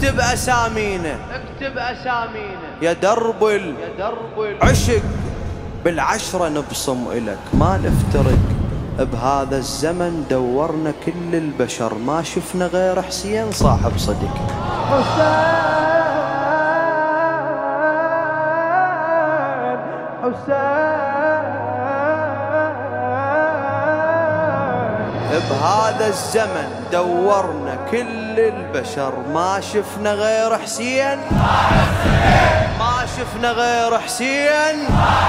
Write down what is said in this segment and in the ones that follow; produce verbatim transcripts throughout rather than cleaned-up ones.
اكتب أسامينا اكتب أسامينا يا درب العشق، بالعشرة نبصم إلك ما نفترق. بهذا الزمن دورنا كل البشر ما شفنا غير حسين صاحب صدق. حسين حسين بهذا الزمن دورنا كل البشر ما شفنا غير حسين، ما شفنا غير حسين.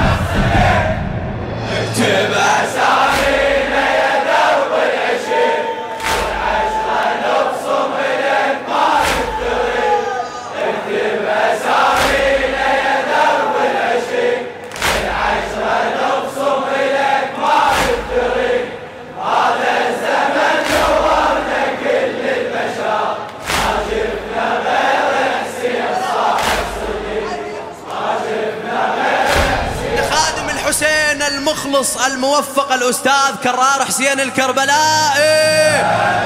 اكتب أسامينا يا درب العشق، والعشرة نبصم إليك ما نفترق. اكتب أسامينا يا درب العشق، والعشرة نبصم إليك ما نفترق. هذا الزمن دورنا كل البشر ما شفنا غير حسين صاحب صدق، ما شفنا غير حسين. لخادم الحسين المخلص الموفق الأستاذ كرار حسين الكربلائي،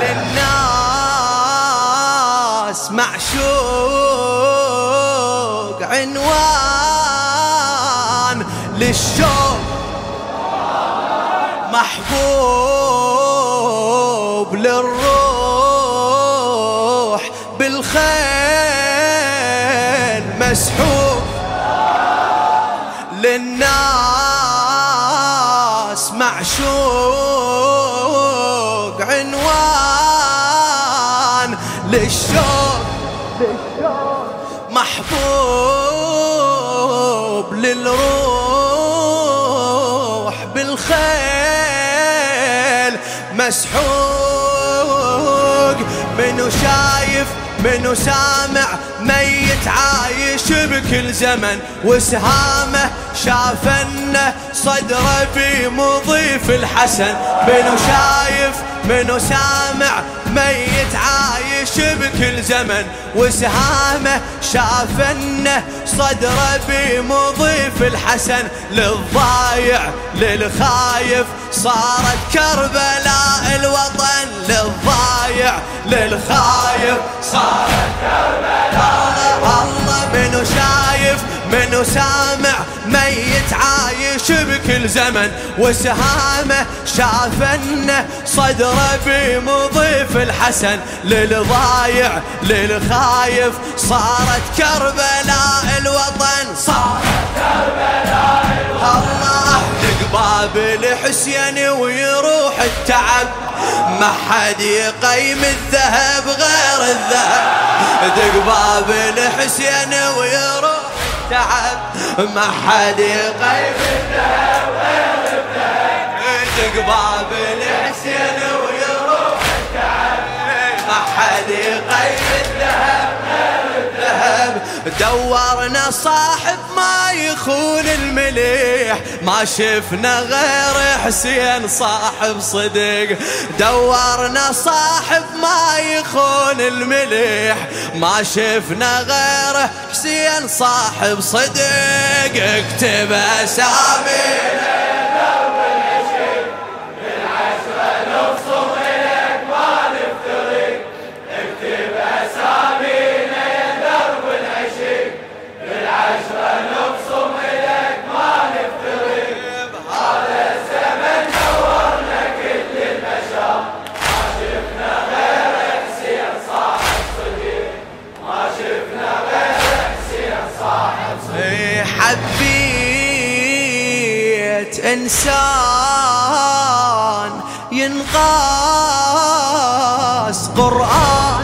للناس معشوق عنوان، للشوق محبوب، للروح بالخيل مسحوب. للناس معشوق عنوان، للشوق محبوب، للروح بالخيل مسحوق. منو شايف منو سامع ميت عايش بكل زمن، وسهامه شافنه صدره في مضيف الحسن. منو شايف منو سامع ميت عايش بكل زمن، وسهامه شافنه صدره بمضيف الحسن. للضايع للخايف صارت كربلاء الوطن، للضايع للخايف صارت كربلاء. الله منو شايف منو سامع ميت عايش بكل زمن، وسهامه شافنه صدره بمضيف الحسن. للضايع للخايف صارت كربلاء الوطن، صارت كربلاء الوطن. الله باب الحسين ويروح التعب، ما حد يقيم الذهب غير الذهب. دق باب الحسين ويروح التعب، ما حد يقيم الذهب غير الذهب. دق باب الحسين ويروح التعب، ما حد يقيم الذهب غير الذهب. دورنا صاحب ما يخون المليح، ما شفنا غير حسين صاحب صدق. دورنا صاحب ما يخون المليح، ما شفنا غير حسين صاحب صدق. اكتب أسامينا يا درب العشق، بالعشرة نبصم إليك ما نفترق. اكتب أسامينا يا درب العشق، بالعشرة نبصم إليك ما نفترق. هذا الزمن دورنا كل البشر، ما شفنا غير حسين صاحب صدق، ما شفنا غير حسين صاحب صدق. حبيت إنسان ينقاس قرآن،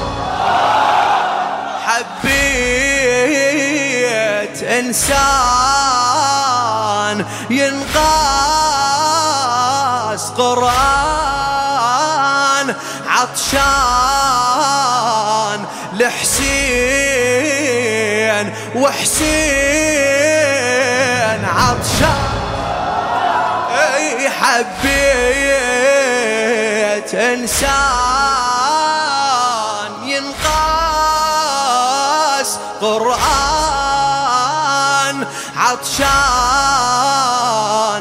حبيت إنسان ينقاس قرآن. عطشان لحسين وحسين عطشان. اي حبيت انسان ينقاس قرآن، عطشان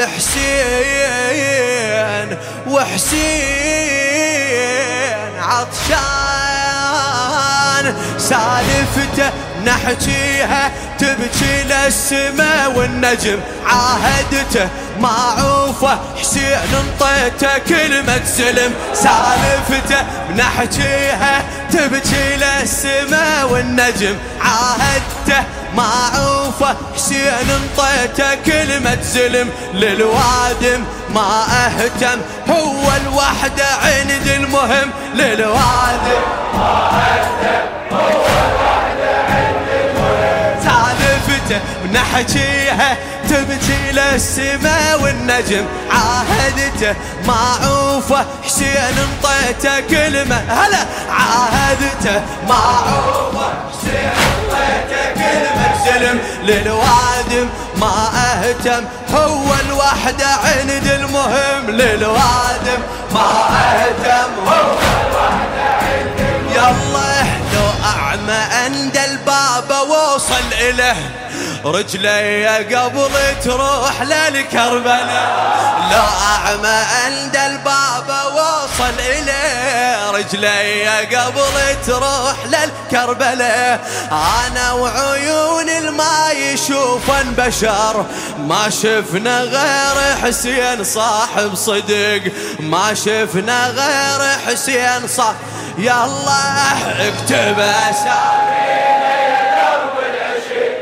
لحسين وحسين عطشان. سالفته نحكيها تبكي للسما والنجم عاهدته معوفه حسين انطيته كلمة سلم سالفته نحكيها تبكي للسما والنجم عاهدته معوفه حسين انطيته كلمة سلم للوادم ما اهتم هو الوحدة عند المهم للوادم ما اهتم هو الوحدة عند المهم سالفته بنحكيها تبكي للسما والنجم عاهدته معوفه حسين انطيته كلمة هلا عاهدته معوفه حسين انطيته كلمة سلم للوادم ما اهتم هو الوحدة عند المهم للوادم ما اهتم هو الوحدة عند المهم يلا لو اعمى عند الباب ووصل اله رجلي قبل تروح للكربلاء لو أعمى عند الباب وصل إليه رجلي قبل تروح للكربلاء أنا وعيون الما يشوفن بشر ما شفنا غير حسين صاحب صدق ما شفنا غير حسين صاحب يلا اكتب أسامينا يا درب العشق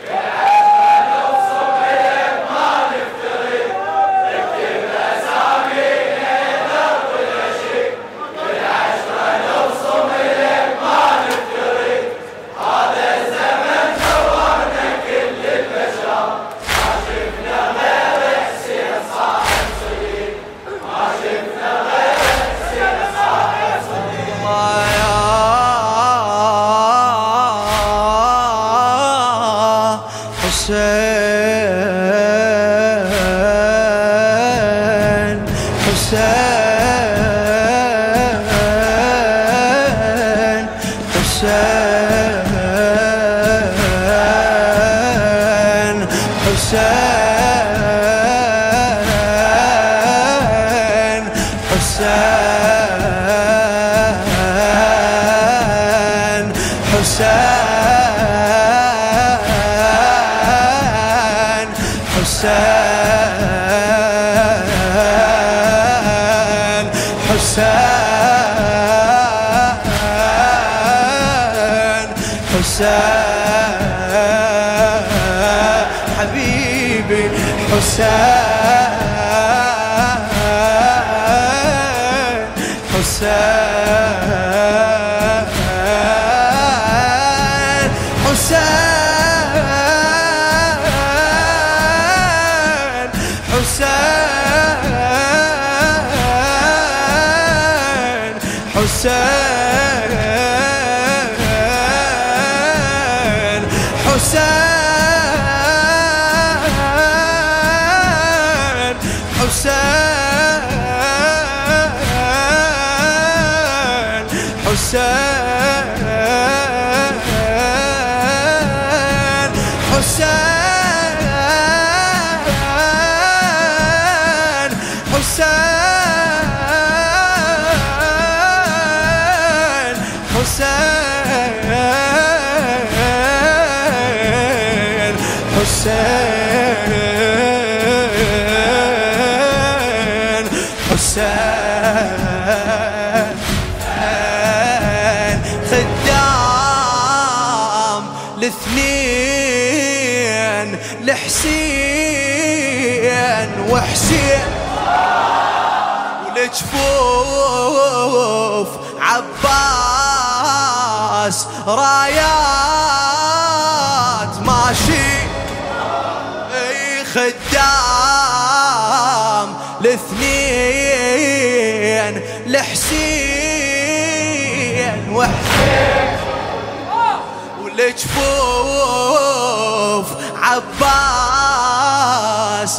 حبيبي حسين حسين حسين حسين حسين حسين حسين خدام الاثنين لحسين وحسين ولجفوف عباس رايات ماشي اي خدام الاثنين لحسين وحسين ولجفوف عباس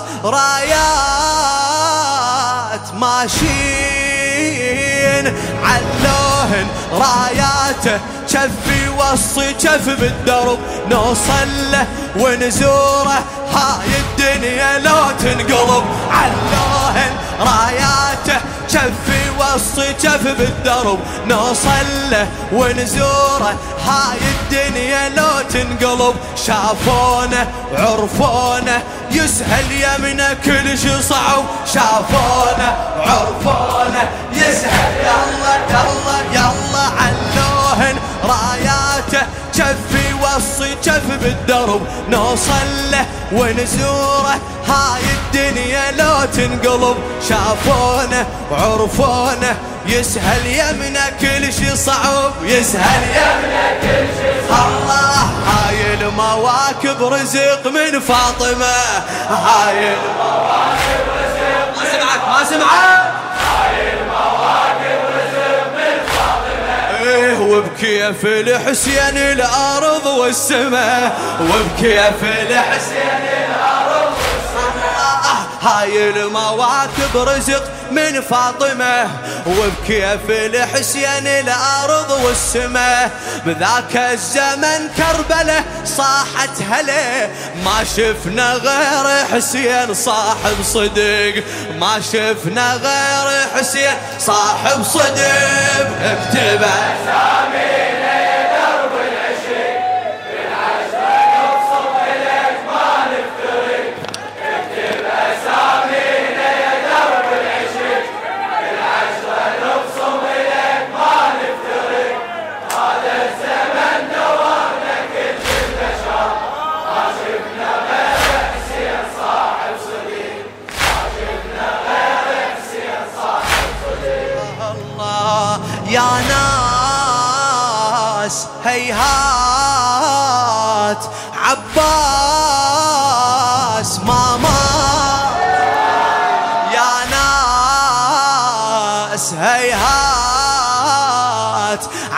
رايات ماشين علوهن راياته كفي وصي كف بالدرب نوصل له ونزوره هاي الدنيا لو تنقلب علوهن راياته جفي وسط جف بالدرب نوصل له ونزوره هاي الدنيا لو تنقلب شافونا وعرفونا يسهل يمنا كل شي صعب شافونا وعرفونا يسهل يلا يلا يلا علوهن راياته جفي وصي جف بالدرب نوصل له ونزوره هاي الدنيا لو تنقلب شافونا وعرفونا يسهل يمنا كل شي صعب يسهل يمنا كل شي صعب الله هاي المواكب رزق من فاطمة هاي المواكب رزق ما سمعك ما سمعك هاي المواكب رزق من فاطمة ايه وبكيف الحسين الأرض والسماء وبكيف الحسين الأرض والسماء هاي المواكب رزق من فاطمة وبكيف الحسين الأرض والسماء بذاك الزمن كربلة صاحت هلا ما شفنا غير حسين صاحب صدق ما شفنا غير حسين صاحب صدق اكتب أسامينا يا درب العشق بالعشرة نبصم إليك ما نفترق اكتب أسامينا يا درب العشق بالعشرة نبصم إليك ما نفترق هذا الزمن دورنا كل البشر ما شفنا غير حسين صاحب صديق ما شفنا غير حسين صاحب صديق الله يا ناس هيهات عباس ما مات يا ناس هيهات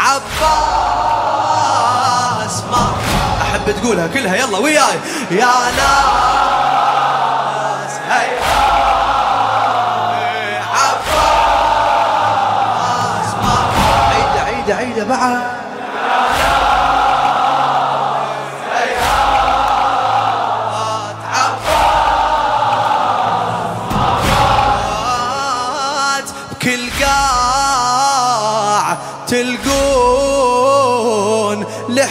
عباس ما أحب تقولها كلها يلا وياي يا ناس هيهات عباس ما عيدة عيدة عيدة بعد كل قاع تلقون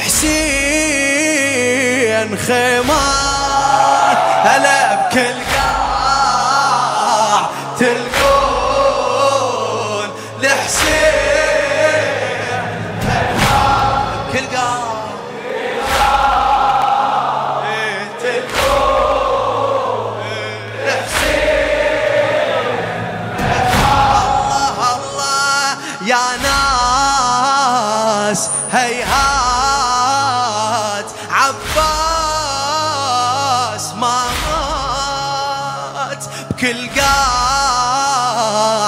لحسين خيمات هلا بكل قاع تلقون لحسين خيمات بكل قاع يا ناس هيهات عباس ما مات بكل قاع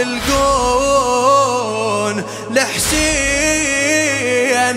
تلقون لحسين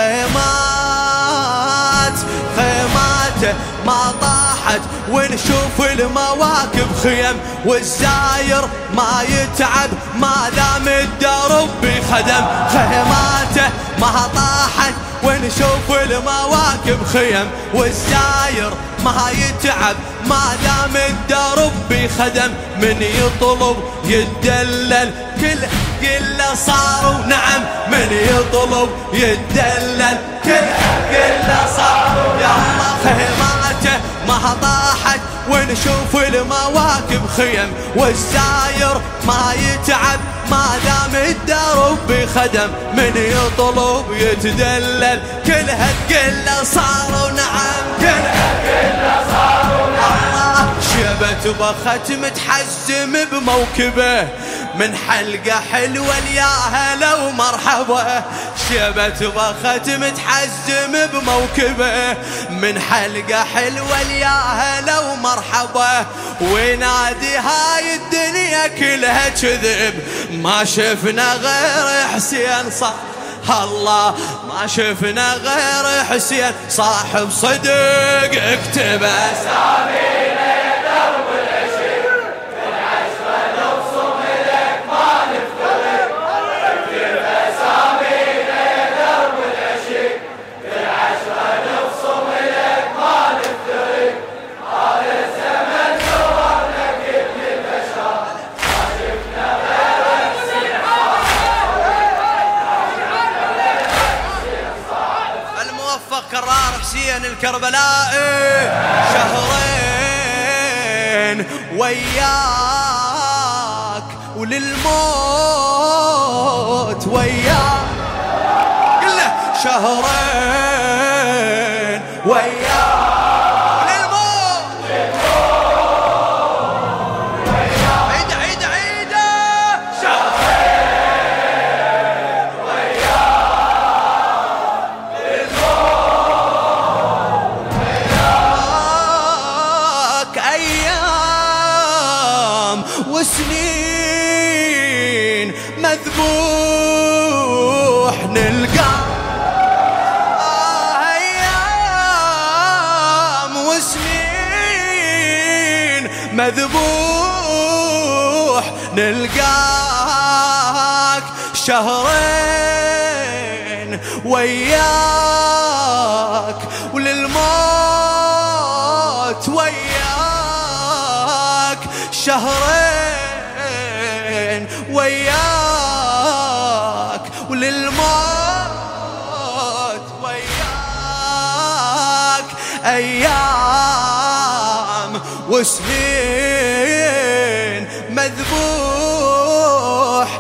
خيمات خيماته ما طاحت ونشوف المواكب خيم والزاير ما يتعب ما دام الدرب بخدم خيماته ما طاحت ونشوف المواكب خيم والزاير ما يتعب ما دام الدرب بخدم من يطلب يتدلل كل قله صاروا نعم من يطلب يتدلل كل قله صاروا يا الله خيماته ما طاحت ونشوف المواكب خيم والزاير ما يتعب ما دام الدرب بخدم من يطلب يتدلل كل هالقله صاروا نعم كل هالقله صاروا نعم شبت بخت متحزم بموكبه من حلقة حلوة الياها لو مرحبا شبت بخت متحزم بموكبه من حلقة حلوة الياها لو مرحبا وينادي هاي الدنيا كلها كذب ما شفنا غير حسين صح الله ما شفنا غير حسين صاحب صدق اكتب أسامينا يا درب العشق بالعشرة نبصم إليك ما نفترق اكتب أسامينا يا درب العشق بالعشرة نبصم إليك ما نفترق هذا الزمن دورنا كل البشر ما شفنا غير كربلاء شهرين وياك وللموت وياك قله شهرين وياك وسنين مذبوح نلقى آه أيام وسنين مذبوح نلقاك شهرين وياك وللموت وياك شهرين وياك وللموت وياك أيام وسنين مذبوح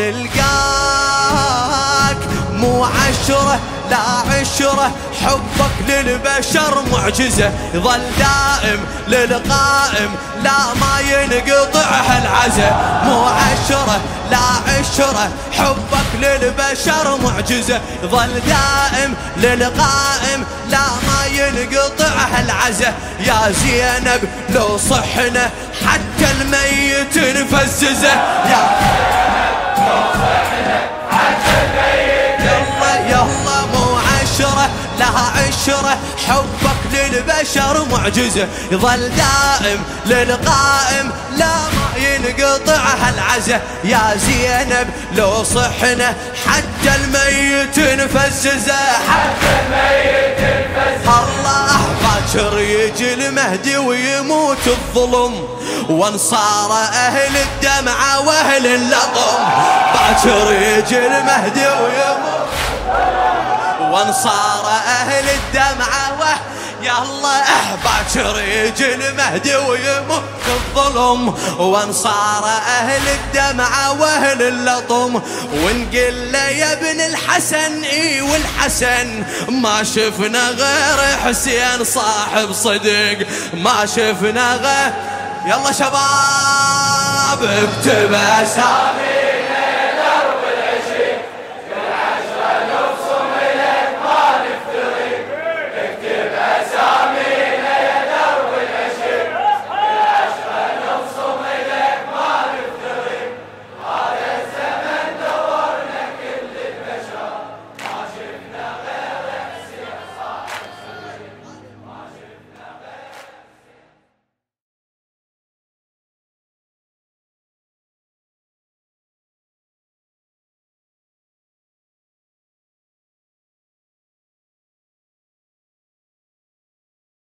نلقاك مو عشرة لا عشرة حبك للبشر معجزة يظل دائم للقائم لا ما ينقطع هالعزة مو عشرة لا عشرة حبك للبشر معجزة يظل دائم للقائم لا ما ينقطع هالعزة يا زينب لو صحنا حتى الميت نفززه يا زينب لو صحنا حتى الميت يلا يلا مو عشرة لها عشرة حبك للبشر معجزة يظل دائم للقائم لا ما ينقطع هالعزة يا زينب لو صحنا حتى الميت نفززه حتى الميت نفززه الله باكر يجي المهدي ويموت الظلم وانصار أهل الدمعة وأهل اللطم باكر يجي المهدي ويموت وانصار أهل الدمعة وه يا الله باكر يجي المهدي ويموت الظلم وانصار أهل الدمعة وأهل اللطم ونقل له يا ابن الحسن اي والحسن ما شفنا غير حسين صاحب صدق ما شفنا غير يلا شباب اكتب اسامي